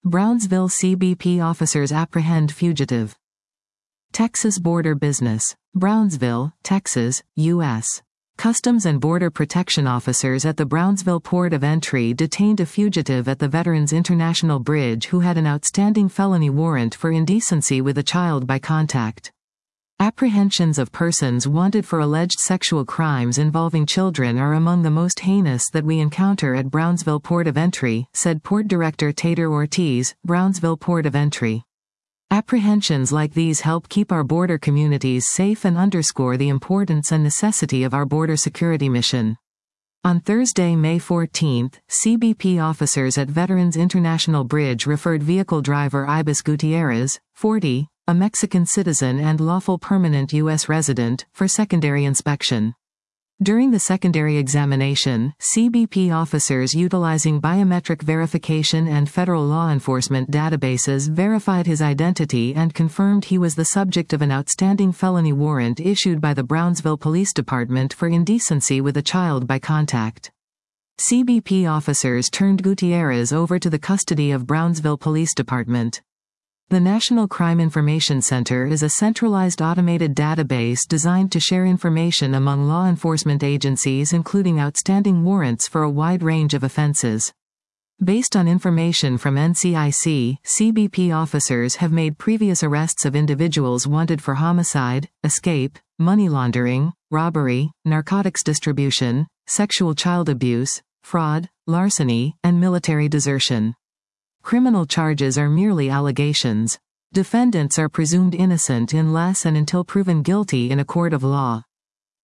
Brownsville CBP officers apprehend fugitive. Texas border business. Brownsville, Texas, U.S. Customs and Border Protection officers at the Brownsville Port of Entry detained a fugitive at the Veterans International Bridge who had an outstanding felony warrant for indecency with a child by contact. Apprehensions of persons wanted for alleged sexual crimes involving children are among the most heinous that we encounter at Brownsville Port of Entry, said Port Director Tater Ortiz, Brownsville Port of Entry. Apprehensions like these help keep our border communities safe and underscore the importance and necessity of our border security mission. On Thursday, May 14, CBP officers at Veterans International Bridge referred vehicle driver Ibis Gutierrez, 40, a Mexican citizen and lawful permanent U.S. resident, for secondary inspection. During the secondary examination, CBP officers utilizing biometric verification and federal law enforcement databases verified his identity and confirmed he was the subject of an outstanding felony warrant issued by the Brownsville Police Department for indecency with a child by contact. CBP officers turned Gutierrez over to the custody of Brownsville Police Department. The National Crime Information Center is a centralized automated database designed to share information among law enforcement agencies, including outstanding warrants for a wide range of offenses. Based on information from NCIC, CBP officers have made previous arrests of individuals wanted for homicide, escape, money laundering, robbery, narcotics distribution, sexual child abuse, fraud, larceny, and military desertion. Criminal charges are merely allegations. Defendants are presumed innocent unless and until proven guilty in a court of law.